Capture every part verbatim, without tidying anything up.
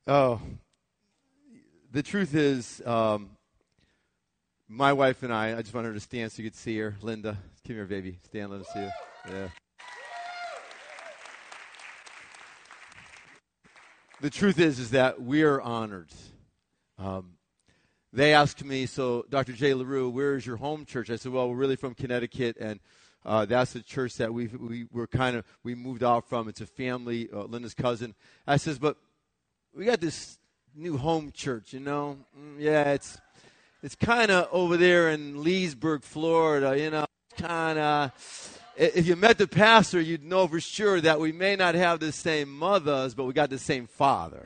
Oh, the truth is, um, my wife and I, I just want her to stand so you could see her. Linda, come here, baby. Stand, let us see you. Yeah. The truth is, is that we are honored. Um, they asked me, so Doctor Jay LaRue, where is your home church? I said, well, we're really from Connecticut, and uh, that's the church that we we were kind of we moved out from. It's a family, uh, Linda's cousin. I says, but we got this new home church, you know? Mm, yeah, it's it's kind of over there in Leesburg, Florida, you know, kind of. If you met the pastor, you'd know for sure that we may not have the same mothers, but we got the same father.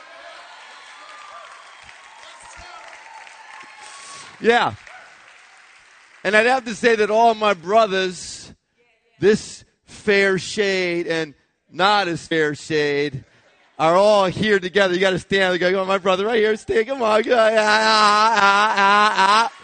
Yeah. And I'd have to say that all my brothers, this fair shade and not as fair shade, are all here together. You got to stand. You got to go, my brother right here. Stand. Come on. Ah, ah, ah, ah.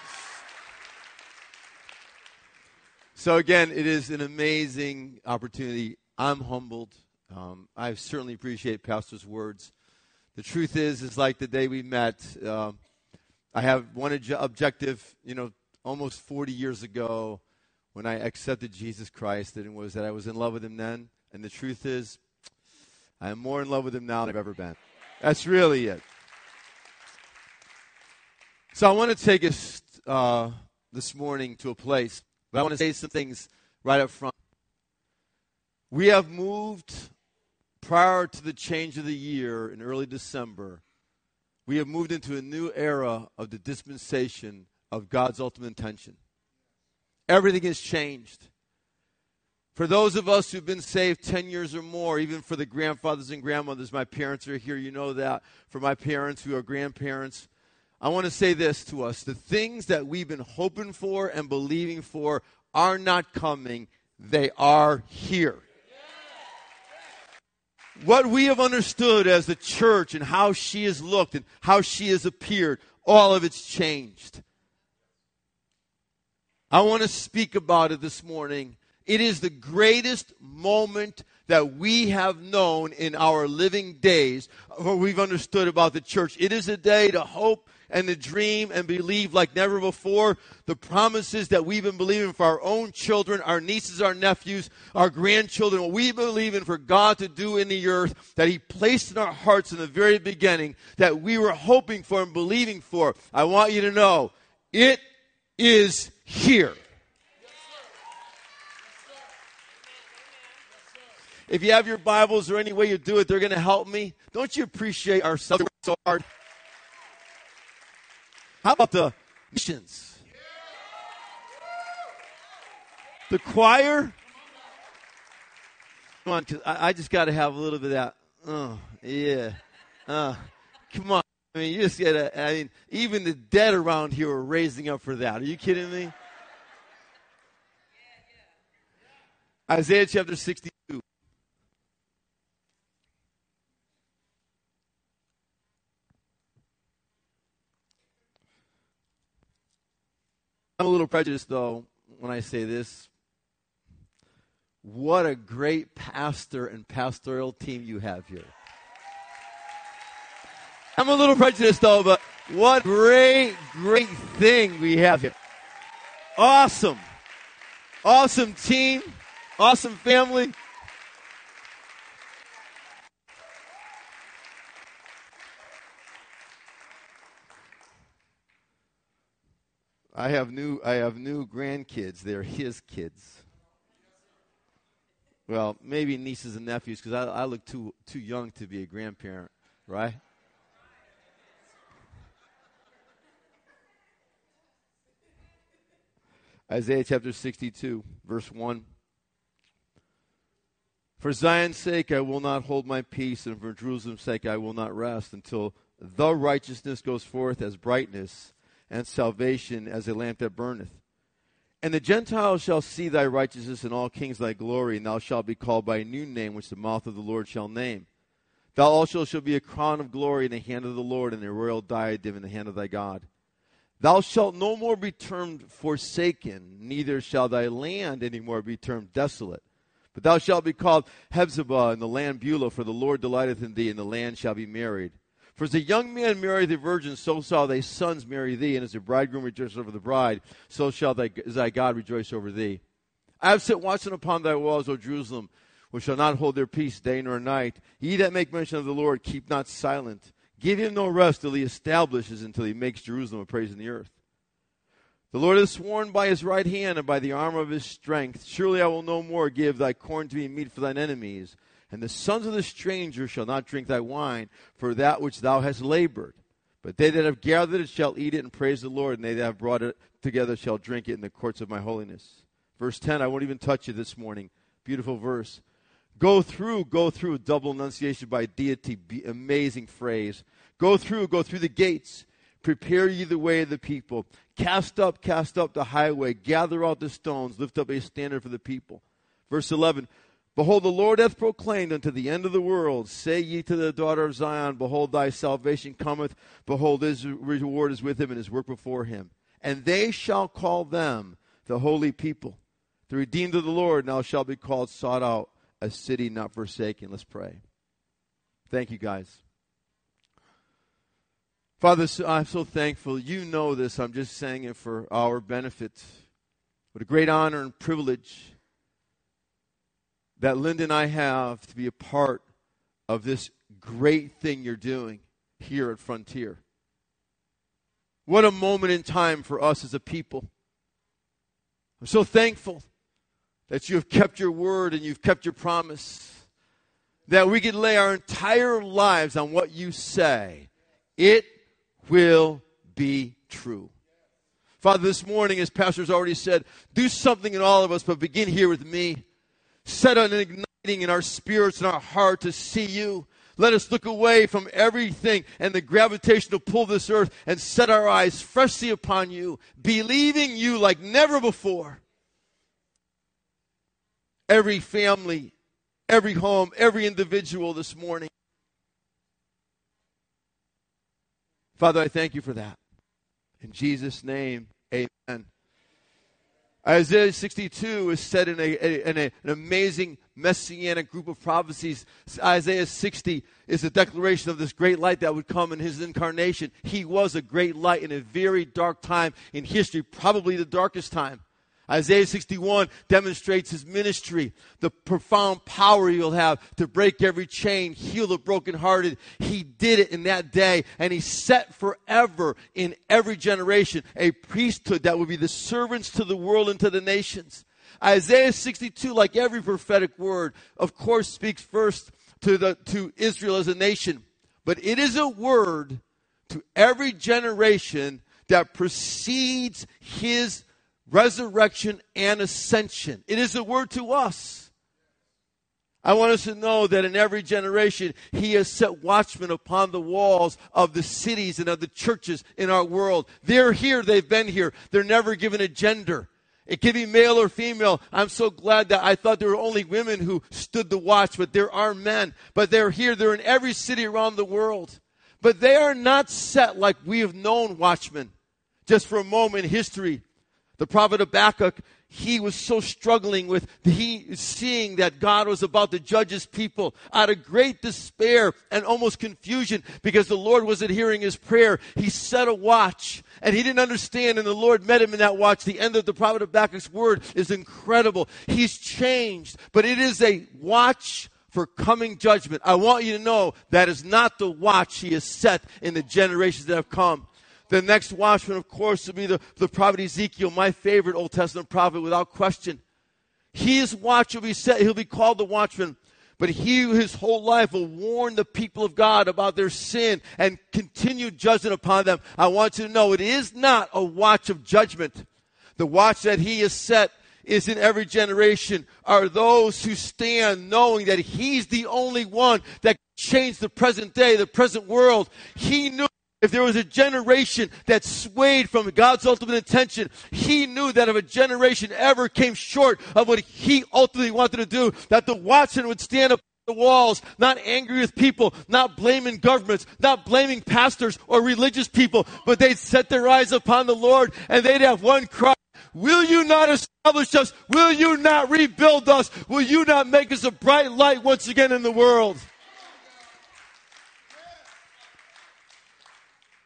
So again, it is an amazing opportunity. I'm humbled. Um, I certainly appreciate Pastor's words. The truth is, is like the day we met, uh, I have one obje- objective, you know, almost forty years ago when I accepted Jesus Christ, and it was that I was in love with him then. And the truth is, I am more in love with him now than I've ever been. That's really it. So I want to take us uh, this morning to a place. But I want to say some things right up front. We have moved prior to the change of the year in early December. We have moved into a new era of the dispensation of God's ultimate intention. Everything has changed. For those of us who've been saved ten years or more, even for the grandfathers and grandmothers, my parents are here, you know that. For my parents who are grandparents, I want to say this to us. The things that we've been hoping for and believing for are not coming. They are here. What we have understood as the church and how she has looked and how she has appeared, all of it's changed. I want to speak about it this morning. It is the greatest moment that we have known in our living days, or we've understood about the church. It is a day to hope and to dream and believe like never before. The promises that we've been believing for our own children, our nieces, our nephews, our grandchildren, what we believe in for God to do in the earth, that he placed in our hearts in the very beginning, that we were hoping for and believing for. I want you to know, it is here. If you have your Bibles or any way you do it, they're going to help me. Don't you appreciate our so hard? How about the missions? The choir? Come on, 'cause I, I just got to have a little bit of that. Oh, yeah. Uh, come on. I mean, you just got to, I mean, even the dead around here are raising up for that. Are you kidding me? Isaiah chapter sixty-two. I'm a little prejudiced, though, when I say this. What a great pastor and pastoral team you have here. I'm a little prejudiced, though, but what great, great thing we have here. Awesome. Awesome team. Awesome family. I have new I have new grandkids. They're his kids. Well, maybe nieces and nephews, because I, I look too too young to be a grandparent, right? Isaiah chapter sixty-two, verse one. For Zion's sake I will not hold my peace, and for Jerusalem's sake I will not rest, until the righteousness goes forth as brightness, and salvation as a lamp that burneth. And the Gentiles shall see thy righteousness, and all kings thy glory, and thou shalt be called by a new name, which the mouth of the Lord shall name. Thou also shalt be a crown of glory in the hand of the Lord, and a royal diadem in the hand of thy God. Thou shalt no more be termed forsaken, neither shall thy land any more be termed desolate. But thou shalt be called Hephzibah in the land Beulah, for the Lord delighteth in thee, and the land shall be married. For as a young man marry the virgin, so shall thy sons marry thee, and as a bridegroom rejoices over the bride, so shall thy, thy God rejoice over thee. I have set watchmen upon thy walls, O Jerusalem, which shall not hold their peace day nor night. Ye that make mention of the Lord, keep not silent. Give him no rest till he establishes, until he makes Jerusalem a praise in the earth. The Lord has sworn by his right hand and by the arm of his strength, surely I will no more give thy corn to be meat for thine enemies. And the sons of the stranger shall not drink thy wine, for that which thou hast labored. But they that have gathered it shall eat it and praise the Lord, and they that have brought it together shall drink it in the courts of my holiness. Verse ten, I won't even touch you this morning. Beautiful verse. Go through, go through, double enunciation by deity, be, amazing phrase. Go through, go through the gates. Prepare ye the way of the people. Cast up, cast up the highway. Gather out the stones. Lift up a standard for the people. Verse eleven, behold, the Lord hath proclaimed unto the end of the world, say ye to the daughter of Zion, behold, thy salvation cometh. Behold, his reward is with him, and his work before him. And they shall call them the holy people, the redeemed of the Lord. Now shall be called, sought out, a city not forsaken. Let's pray. Thank you, guys. Father, I'm so thankful. You know this. I'm just saying it for our benefit. What a great honor and privilege that Linda and I have to be a part of this great thing you're doing here at Frontier. What a moment in time for us as a people. I'm so thankful that you have kept your word and you've kept your promise, that we can lay our entire lives on what you say. It will be true. Father, this morning, as Pastor's already said, do something in all of us, but begin here with me. Set an igniting in our spirits and our heart to see you. Let us look away from everything and the gravitational pull of this earth and set our eyes freshly upon you, believing you like never before. Every family, every home, every individual this morning. Father, I thank you for that. In Jesus' name, amen. Isaiah sixty-two is set in, a, a, in a, an amazing messianic group of prophecies. Isaiah sixty is a declaration of this great light that would come in his incarnation. He was a great light in a very dark time in history, probably the darkest time. Isaiah sixty-one demonstrates his ministry, the profound power he will have to break every chain, heal the brokenhearted. He did it in that day, and he set forever in every generation a priesthood that would be the servants to the world and to the nations. Isaiah sixty-two, like every prophetic word, of course speaks first to the to Israel as a nation, but it is a word to every generation that precedes his resurrection and ascension. It is a word to us. I want us to know that in every generation, he has set watchmen upon the walls of the cities and of the churches in our world. They're here. They've been here. They're never given a gender. It can be male or female. I'm so glad that I thought there were only women who stood the watch, but there are men. But they're here. They're in every city around the world. But they are not set like we have known watchmen. Just for a moment in history, the prophet Habakkuk, he was so struggling with he seeing that God was about to judge his people out of great despair and almost confusion because the Lord wasn't hearing his prayer. He set a watch and he didn't understand, and the Lord met him in that watch. The end of the prophet Habakkuk's word is incredible. He's changed, but it is a watch for coming judgment. I want you to know that is not the watch he has set in the generations that have come. The next watchman, of course, will be the, the prophet Ezekiel, my favorite Old Testament prophet, without question. His watch will be set. He'll be called the watchman. But he, his whole life, will warn the people of God about their sin and continue judgment upon them. I want you to know it is not a watch of judgment. The watch that he has set is in every generation are those who stand knowing that he's the only one that can change the present day, the present world. He knew if there was a generation that swayed from God's ultimate intention, he knew that if a generation ever came short of what he ultimately wanted to do, that the watchman would stand up on the walls, not angry with people, not blaming governments, not blaming pastors or religious people, but they'd set their eyes upon the Lord and they'd have one cry. Will you not establish us? Will you not rebuild us? Will you not make us a bright light once again in the world?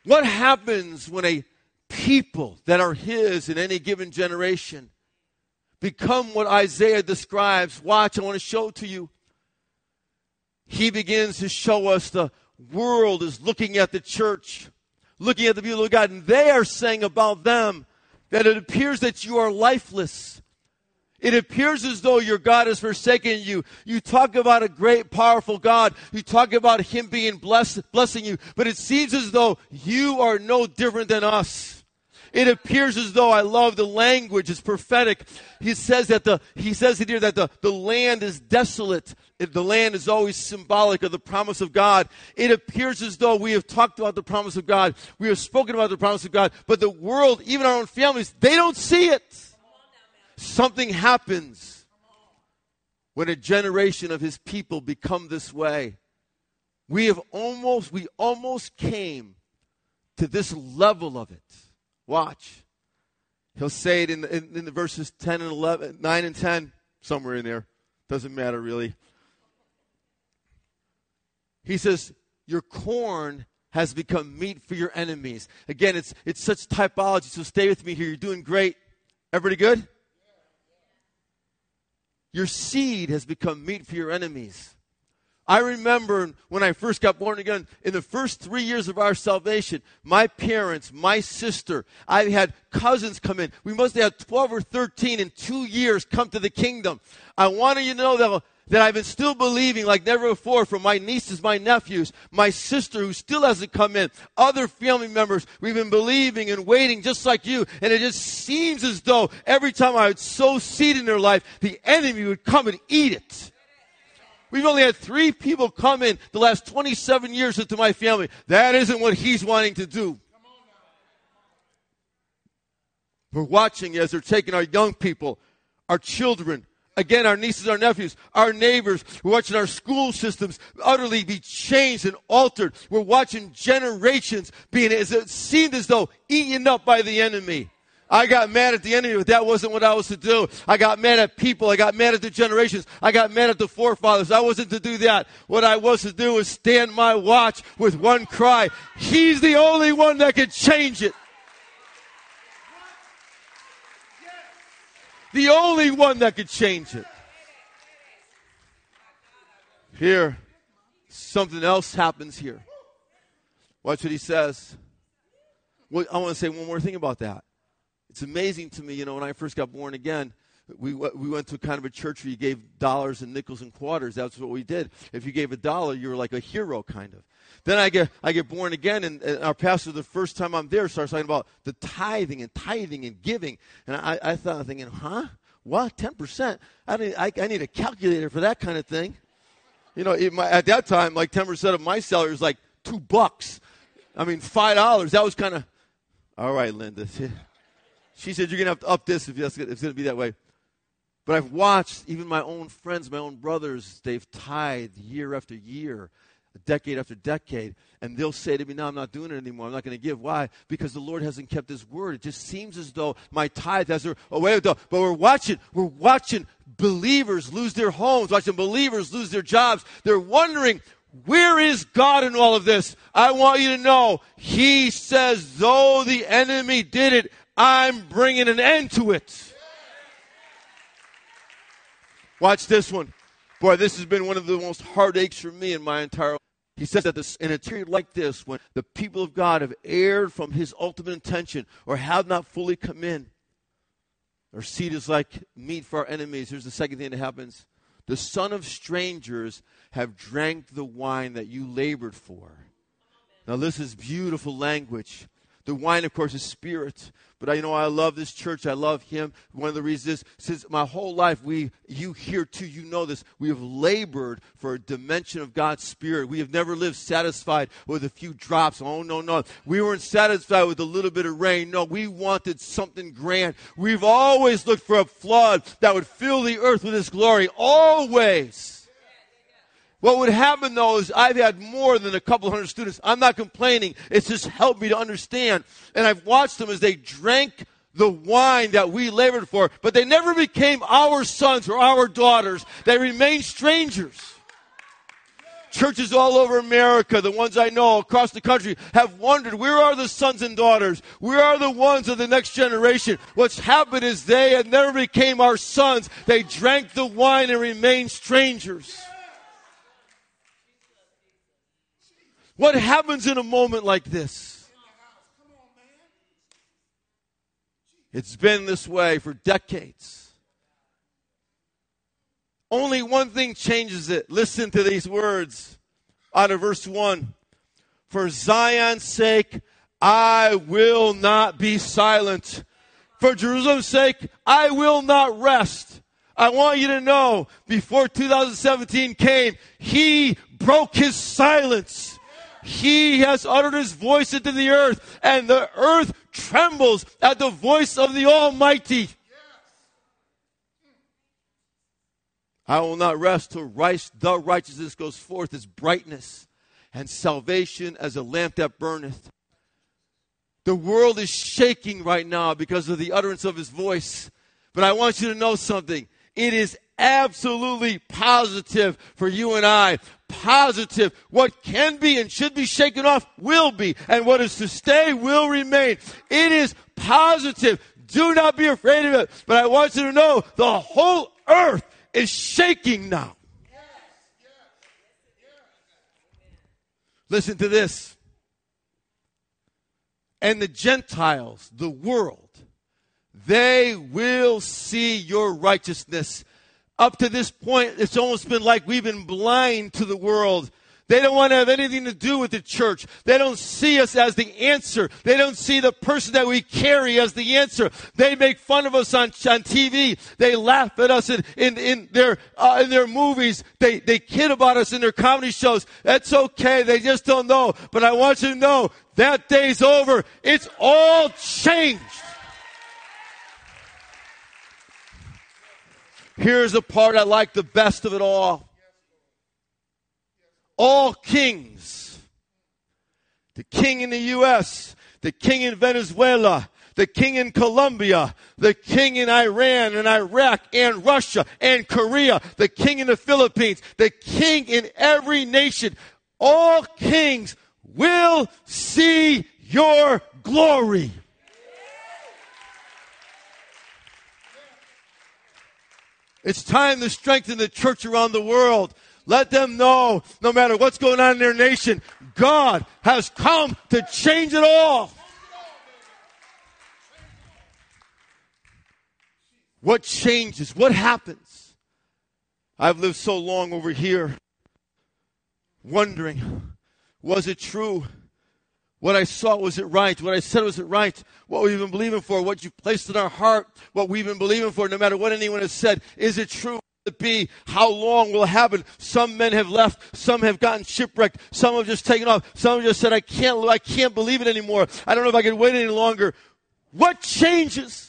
What happens when a people that are his in any given generation become what Isaiah describes? Watch, I want to show to you. He begins to show us the world is looking at the church, looking at the people of God, and they are saying about them that it appears that you are lifeless. It appears as though your God has forsaken you. You talk about a great, powerful God. You talk about Him being blessed, blessing you, but it seems as though you are no different than us. It appears as though, I love the language, it's prophetic. He says that the he says it here that the, the land is desolate. It, the land is always symbolic of the promise of God. It appears as though we have talked about the promise of God. We have spoken about the promise of God, but the world, even our own families, they don't see it. Something happens when a generation of His people become this way. We have almost, we almost came to this level of it. Watch. He'll say it in the, in, in the verses ten and eleven, nine and ten, somewhere in there. Doesn't matter really. He says, your corn has become meat for your enemies. Again, it's it's such typology, so stay with me here. You're doing great. Everybody good? Your seed has become meat for your enemies. I remember when I first got born again, in the first three years of our salvation, my parents, my sister, I had cousins come in. We must have had twelve or thirteen in two years come to the kingdom. I wanted you to know that, that I've been still believing like never before from my nieces, my nephews, my sister who still hasn't come in, other family members. We've been believing and waiting just like you. And it just seems as though every time I would sow seed in their life, the enemy would come and eat it. We've only had three people come in the last twenty-seven years into my family. That isn't what He's wanting to do. We're watching as they're taking our young people, our children, again, our nieces, our nephews, our neighbors. We're watching our school systems utterly be changed and altered. We're watching generations being, as it seemed as though, eaten up by the enemy. I got mad at the enemy, but that wasn't what I was to do. I got mad at people. I got mad at the generations. I got mad at the forefathers. I wasn't to do that. What I was to do was stand my watch with one cry. He's the only one that can change it. The only one that could change it. Here, something else happens here. Watch what he says. Well, I want to say one more thing about that. It's amazing to me, you know, when I first got born again, we we went to kind of a church where you gave dollars and nickels and quarters. That's what we did. If you gave a dollar, you were like a hero, kind of. Then I get I get born again, and, and our pastor, the first time I'm there, starts talking about the tithing and tithing and giving. And I, I thought, I'm thinking, huh? What? ten percent? I need, I, I need a calculator for that kind of thing. You know, it, my, at that time, like ten percent of my salary was like two bucks. I mean, five dollars. That was kind of, all right, Linda. She said, you're going to have to up this if it's going to be that way. But I've watched even my own friends, my own brothers, they've tithed year after year, decade after decade, and they'll say to me, no, I'm not doing it anymore. I'm not going to give. Why? Because the Lord hasn't kept His word. It just seems as though my tithe has their away with the, but we're watching, we're watching believers lose their homes, watching believers lose their jobs. They're wondering, where is God in all of this? I want you to know, He says, though the enemy did it, I'm bringing an end to it. Watch this one. Boy, this has been one of the most heartaches for me in my entire life. He says that this, in a period like this, when the people of God have erred from His ultimate intention or have not fully come in, our seed is like meat for our enemies. Here's the second thing that happens. The son of strangers have drank the wine that you labored for. Now this is beautiful language. The wine, of course, is spirit. But I you know I love this church. I love Him. One of the reasons is, since my whole life, we, you here too, you know this. We have labored for a dimension of God's Spirit. We have never lived satisfied with a few drops. Oh, no, no. We weren't satisfied with a little bit of rain. No, we wanted something grand. We've always looked for a flood that would fill the earth with His glory. Always. What would happen, though, is I've had more than a couple hundred students. I'm not complaining. It's just helped me to understand. And I've watched them as they drank the wine that we labored for. But they never became our sons or our daughters. They remained strangers. Churches all over America, the ones I know across the country, have wondered, where are the sons and daughters? Where are the ones of the next generation? What's happened is they had never became our sons. They drank the wine and remained strangers. What happens in a moment like this? It's been this way for decades. Only one thing changes it. Listen to these words out of verse one. For Zion's sake, I will not be silent. For Jerusalem's sake, I will not rest. I want you to know, before two thousand seventeen came, he broke his silence. He has uttered his voice into the earth, and the earth trembles at the voice of the Almighty. I will not rest till right, the righteousness goes forth as brightness, and salvation as a lamp that burneth. The world is shaking right now because of the utterance of his voice. But I want you to know something. It is absolutely positive for you and I. Positive. What can be and should be shaken off will be. And what is to stay will remain. It is positive. Do not be afraid of it. But I want you to know the whole earth is shaking now. Listen to this. And the Gentiles, the world, they will see your righteousness. Up to this point, it's almost been like we've been blind to the world. They don't want to have anything to do with the church. They don't see us as the answer. They don't see the person that we carry as the answer. They make fun of us on, on T V. They laugh at us in, in, in, their, uh, in their movies. They, they kid about us in their comedy shows. That's okay. They just don't know. But I want you to know that day's over. It's all changed. Here's the part I like the best of it all. All kings, the king in the U S, the king in Venezuela, the king in Colombia, the king in Iran and Iraq and Russia and Korea, the king in the Philippines, the king in every nation, all kings will see your glory. It's time to strengthen the church around the world. Let them know, no matter what's going on in their nation, God has come to change it all. What changes? What happens? I've lived so long over here wondering, was it true? What I saw, was it right? What I said, was it right? What we've been believing for, what you've placed in our heart, what we've been believing for, no matter what anyone has said, is it true? It be? How long will it happen? Some men have left. Some have gotten shipwrecked. Some have just taken off. Some have just said, I can't, I can't believe it anymore. I don't know if I can wait any longer. What changes?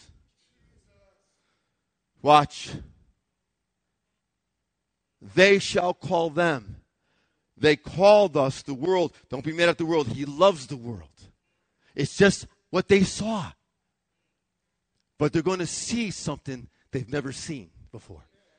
Watch. They shall call them. They called us the world. Don't be mad at the world. He loves the world. It's just what they saw. But they're going to see something they've never seen before.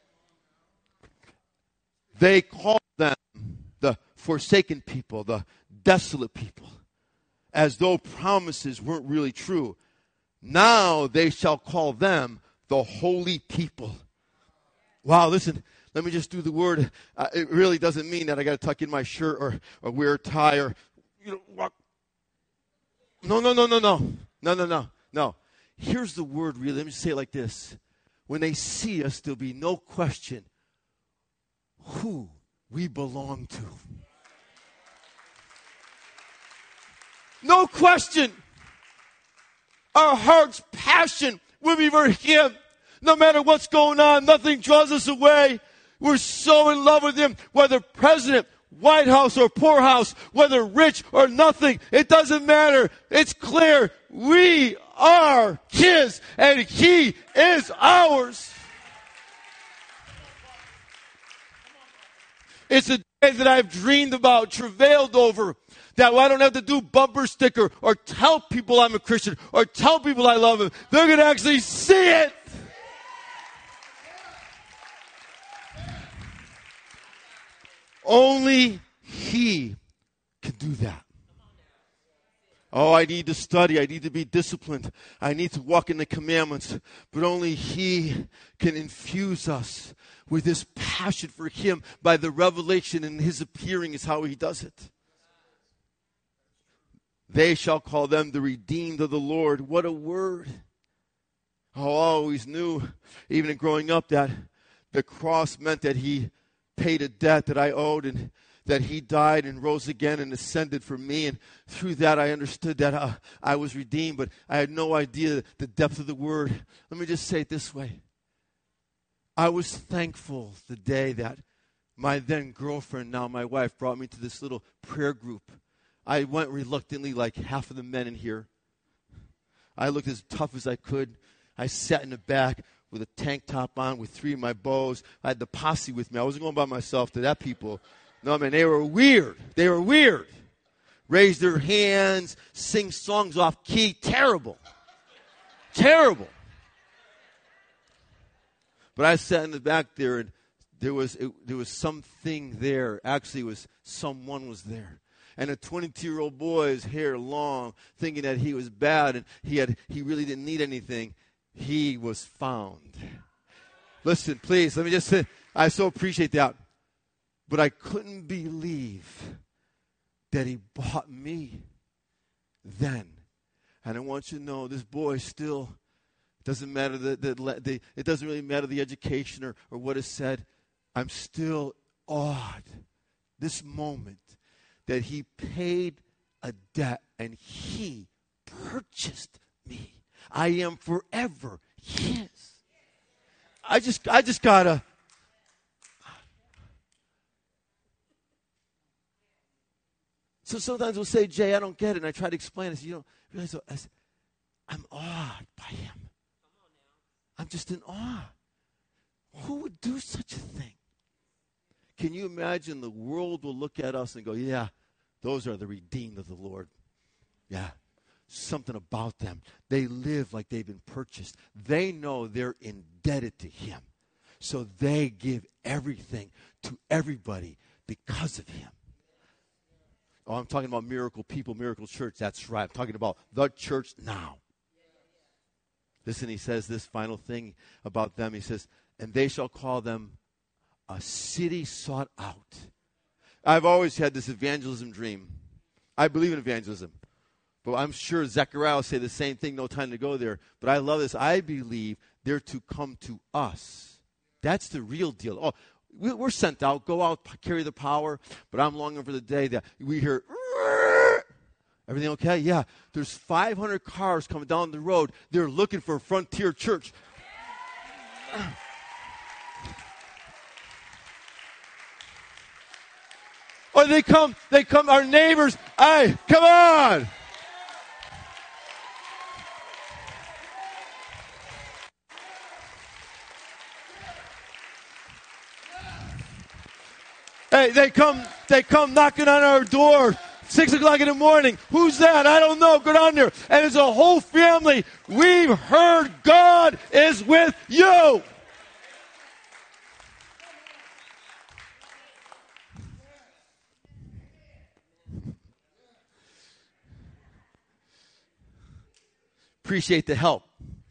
They called them the forsaken people, the desolate people, as though promises weren't really true. Now they shall call them the holy people. Wow, listen, let me just do the word. Uh, it really doesn't mean that I got to tuck in my shirt or, or wear a tie or, you know, walk. No, no, no, no, no. No, no, no, no. Here's the word really. Let me say it like this. When they see us, there'll be no question who we belong to. No question. Our heart's passion will be for Him. No matter what's going on, nothing draws us away. We're so in love with Him, whether president, White House or poorhouse, whether rich or nothing, it doesn't matter. It's clear we are His and He is ours. It's a day that I've dreamed about, travailed over, that I don't have to do bumper sticker or tell people I'm a Christian or tell people I love Him. They're going to actually see it. Only He can do that. Oh, I need to study. I need to be disciplined. I need to walk in the commandments. But only He can infuse us with this passion for Him by the revelation, and His appearing is how He does it. They shall call them the redeemed of the Lord. What a word. Oh, I always knew, even in growing up, that the cross meant that He paid a debt that I owed, and that He died and rose again and ascended for me. And through that, I understood that uh, I was redeemed, but I had no idea the depth of the word. Let me just say it this way. I was thankful the day that my then girlfriend, now my wife, brought me to this little prayer group. I went reluctantly, like half of the men in here. I looked as tough as I could. I sat in the back with a tank top on with three of my bows. I had the posse with me. I wasn't going by myself to that people. No, man, they were weird. They were weird. Raise their hands, sing songs off key. Terrible. Terrible. But I sat in the back there, and there was it, there was something there. Actually, it was someone was there. And a twenty-two-year-old boy, his hair long, thinking that he was bad and he had he really didn't need anything. He was found. Listen, please, let me just say, I so appreciate that. But I couldn't believe that He bought me then. And I want you to know, this boy still, doesn't matter the, the, the it doesn't really matter the education or, or what is said. I'm still awed this moment that He paid a debt and He purchased me. I am forever His. I just I just gotta So sometimes we'll say, Jay, I don't get it. And I try to explain it. You don't realize, I said, I'm awed by Him. I'm just in awe. Who would do such a thing? Can you imagine the world will look at us and go, yeah, those are the redeemed of the Lord. Yeah, something about them. They live like they've been purchased. They know they're indebted to Him. So they give everything to everybody because of Him. Oh, I'm talking about Miracle People, Miracle Church. That's right. I'm talking about the church now. Listen, He says this final thing about them. He says, and they shall call them a city sought out. I've always had this evangelism dream. I believe in evangelism. But I'm sure Zechariah will say the same thing, no time to go there. But I love this. I believe they're to come to us. That's the real deal. Oh, we're sent out, go out, carry the power. But I'm longing for the day that we hear, everything okay? Yeah. There's five hundred cars coming down the road. They're looking for Frontier Church. Or they come, they come, our neighbors. Hey, come on. Hey, they come, they come knocking on our door, six o'clock in the morning. Who's that? I don't know. Go down there. And it's a whole family. We've heard God is with you. Appreciate the help.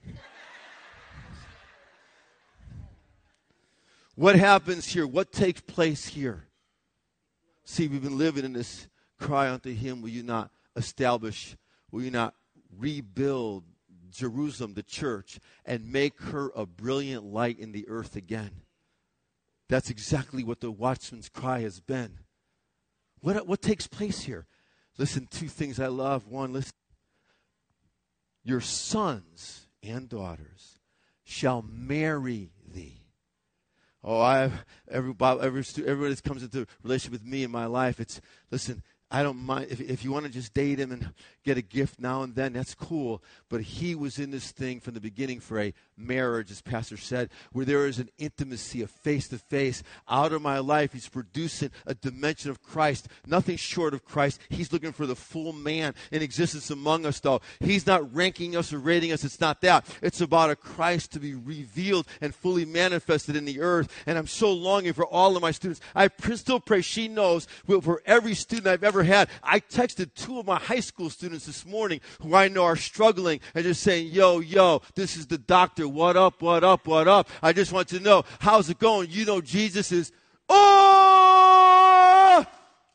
What happens here? What takes place here? See, we've been living in this cry unto Him, will you not establish, will you not rebuild Jerusalem, the church, and make her a brilliant light in the earth again? That's exactly what the watchman's cry has been. What, what takes place here? Listen, two things I love. One, listen. Your sons and daughters shall marry thee. Oh, I have every every everybody that comes into a relationship with me in my life. It's listen. I don't mind. If, if you want to just date him and get a gift now and then, that's cool. But he was in this thing from the beginning for a marriage, as Pastor said, where there is an intimacy, a face-to-face. Out of my life, he's producing a dimension of Christ, nothing short of Christ. He's looking for the full man in existence among us, though. He's not ranking us or rating us. It's not that. It's about a Christ to be revealed and fully manifested in the earth. And I'm so longing for all of my students. I pr- still pray she knows for every student I've ever had. I texted two of my high school students this morning who I know are struggling and just saying, yo, yo, this is the doctor. What up, what up, what up? I just want to know, how's it going? You know Jesus is awesome.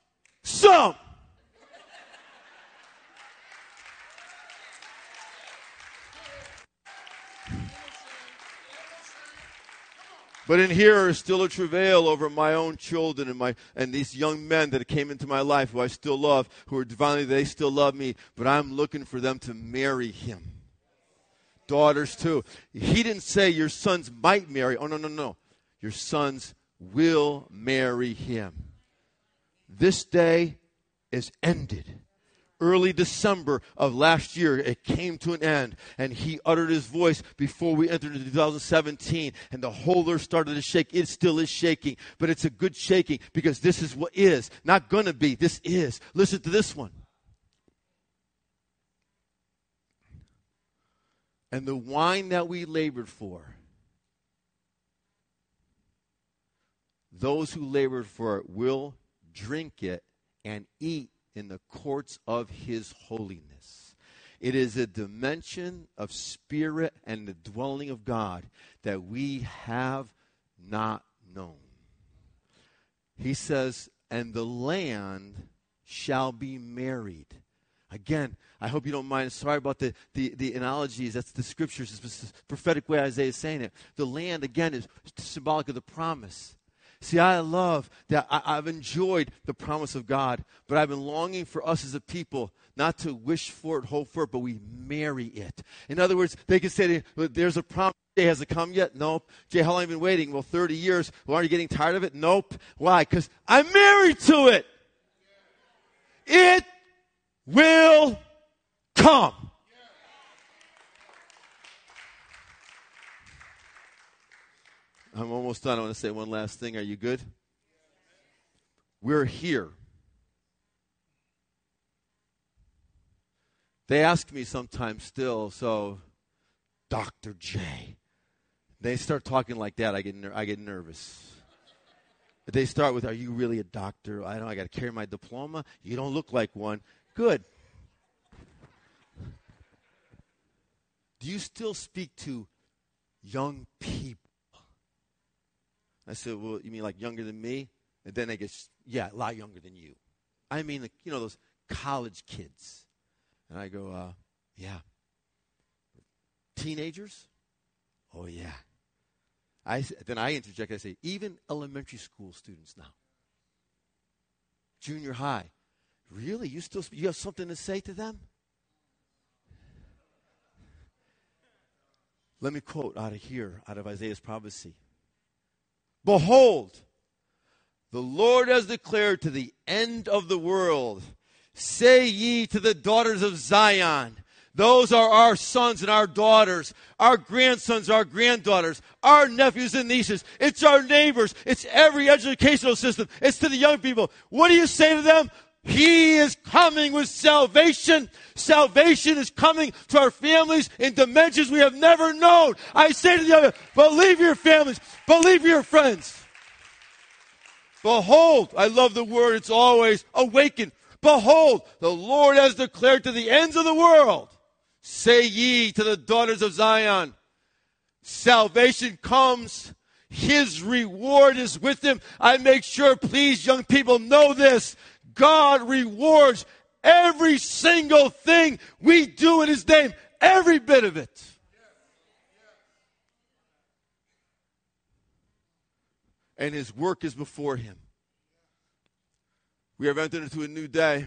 But in here is still a travail over my own children and my and these young men that came into my life who I still love, who are divinely, they still love me, but I'm looking for them to marry him. Daughters too. He didn't say your sons might marry. Oh, no, no, no. Your sons will marry him. This day is ended. Early December of last year, it came to an end, and he uttered his voice before we entered into two thousand seventeen, and the whole earth started to shake. It still is shaking, but it's a good shaking because this is what is. Not going to be. This is. Listen to this one. And the wine that we labored for, those who labored for it will drink it and eat in the courts of his holiness. It is a dimension of spirit and the dwelling of God that we have not known. He says, and the land shall be married. Again, I hope you don't mind. Sorry about the, the, the analogies. That's the scriptures. It's the prophetic way Isaiah is saying it. The land, again, is symbolic of the promise. See, I love that I, I've enjoyed the promise of God, but I've been longing for us as a people not to wish for it, hope for it, but we marry it. In other words, they can say, there's a promise. Jay, has it come yet? Nope. Jay, how long have you been waiting? Well, thirty years. Well, are you getting tired of it? Nope. Why? Because I'm married to it. It will come. I'm almost done. I want to say one last thing. Are you good? We're here. They ask me sometimes still, so, Doctor J. They start talking like that, I get ner- I get nervous. But they start with, are you really a doctor? I know I got to carry my diploma. You don't look like one. Good. Do you still speak to young people? I said, well, you mean like younger than me? And then they get, yeah, a lot younger than you. I mean, like, you know, those college kids. And I go, uh, yeah. Teenagers? Oh, yeah. I, then I interject, I say, even elementary school students now. Junior high. Really? You still, you have something to say to them? Let me quote out of here, out of Isaiah's prophecy. Behold, the Lord has declared to the end of the world, say ye to the daughters of Zion. Those are our sons and our daughters, our grandsons, our granddaughters, our nephews and nieces. It's our neighbors. It's every educational system. It's to the young people. What do you say to them? He is coming with salvation. Salvation is coming to our families in dimensions we have never known. I say to the other, believe your families. Believe your friends. Behold, I love the word. It's always awaken. Behold, the Lord has declared to the ends of the world. Say ye to the daughters of Zion. Salvation comes. His reward is with him. I make sure, please, young people, know this. God rewards every single thing we do in his name. Every bit of it. And his work is before him. We have entered into a new day.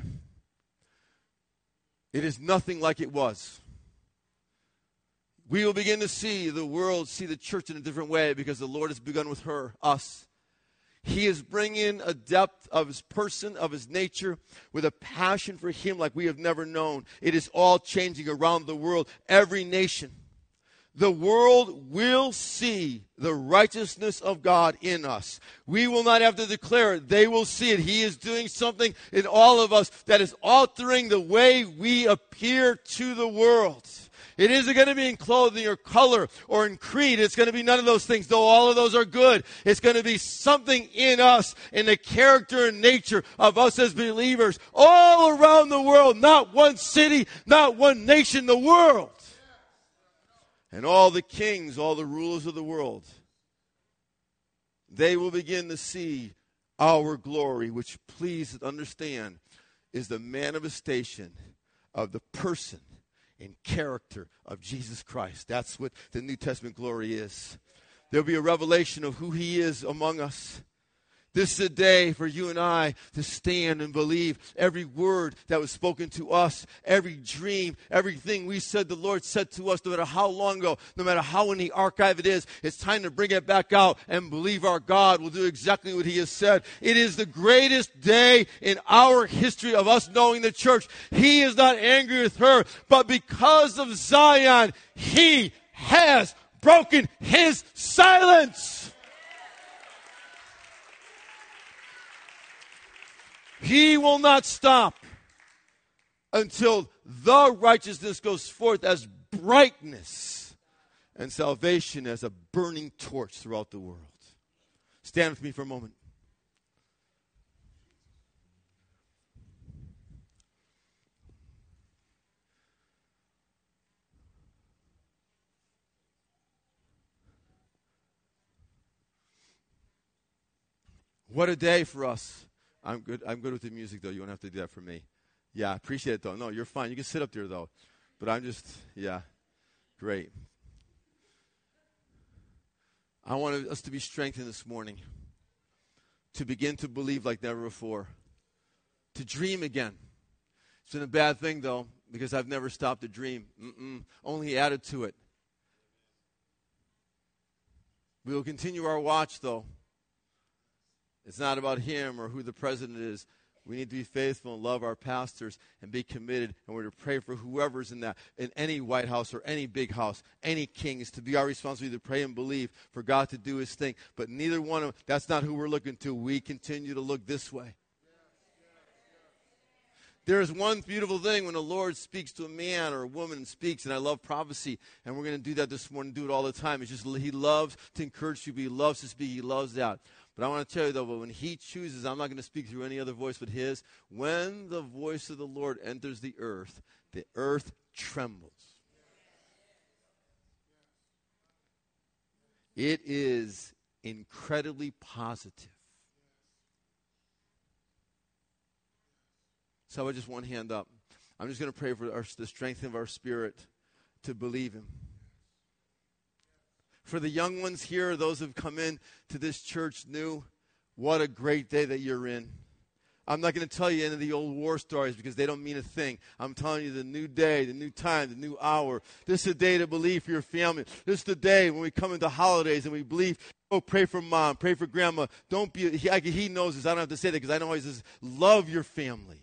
It is nothing like it was. We will begin to see the world, see the church in a different way because the Lord has begun with her, us. He is bringing a depth of his person, of his nature, with a passion for him like we have never known. It is all changing around the world, every nation. The world will see the righteousness of God in us. We will not have to declare it. They will see it. He is doing something in all of us that is altering the way we appear to the world. It isn't going to be in clothing or color or in creed. It's going to be none of those things, though all of those are good. It's going to be something in us, in the character and nature of us as believers all around the world. Not one city, not one nation, the world. And all the kings, all the rulers of the world, they will begin to see our glory, which, please understand, is the manifestation of the person and character of Jesus Christ. That's what the New Testament glory is. There'll be a revelation of who he is among us. This is a day for you and I to stand and believe every word that was spoken to us, every dream, everything we said the Lord said to us, no matter how long ago, no matter how in the archive it is. It's time to bring it back out and believe our God will do exactly what he has said. It is the greatest day in our history of us knowing the church. He is not angry with her, but because of Zion, he has broken his silence. He will not stop until the righteousness goes forth as brightness and salvation as a burning torch throughout the world. Stand with me for a moment. What a day for us. I'm good. I'm good with the music, though. You don't have to do that for me. Yeah, I appreciate it, though. No, you're fine. You can sit up there, though. But I'm just, yeah, great. I want us to be strengthened this morning, to begin to believe like never before, to dream again. It's been a bad thing, though, because I've never stopped to dream. Mm-mm. Only added to it. We will continue our watch, though. It's not about him or who the president is. We need to be faithful and love our pastors and be committed. And we're to pray for whoever's in that, in any White House or any big house, any king. Is to be our responsibility to pray and believe for God to do his thing. But neither one of them, that's not who we're looking to. We continue to look this way. There is one beautiful thing when the Lord speaks to a man or a woman and speaks, and I love prophecy, and we're going to do that this morning, do it all the time. It's just he loves to encourage people. He loves to speak. He loves that. But I want to tell you, though, but when he chooses, I'm not going to speak through any other voice but his. When the voice of the Lord enters the earth, the earth trembles. It is incredibly positive. So I just one hand up. I'm just going to pray for our, the strength of our spirit to believe him. For the young ones here, those who have come in to this church new, what a great day that you're in. I'm not going to tell you any of the old war stories because they don't mean a thing. I'm telling you the new day, the new time, the new hour. This is a day to believe for your family. This is the day when we come into holidays and we believe, oh, pray for mom, pray for grandma. Don't be, he, he knows this. I don't have to say that because I know he says, love your family.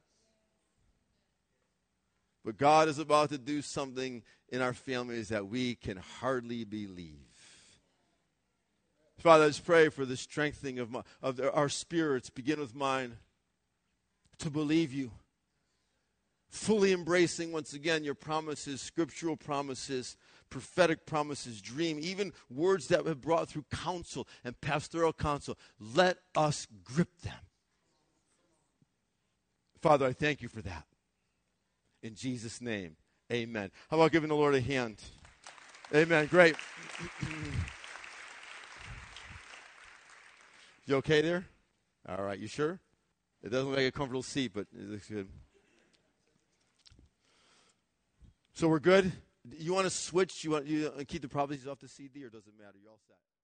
But God is about to do something in our families that we can hardly believe. Father, I just pray for the strengthening of, my, of the, our spirits, begin with mine, to believe you. Fully embracing, once again, your promises, scriptural promises, prophetic promises, dream, even words that have brought through counsel and pastoral counsel. Let us grip them. Father, I thank you for that. In Jesus' name, amen. How about giving the Lord a hand? Amen. Great. You okay there? All right. You sure? It doesn't look like a comfortable seat, but it looks good. So we're good? You want to switch? You want you keep the prophecies off the C D, or does it matter? You all set?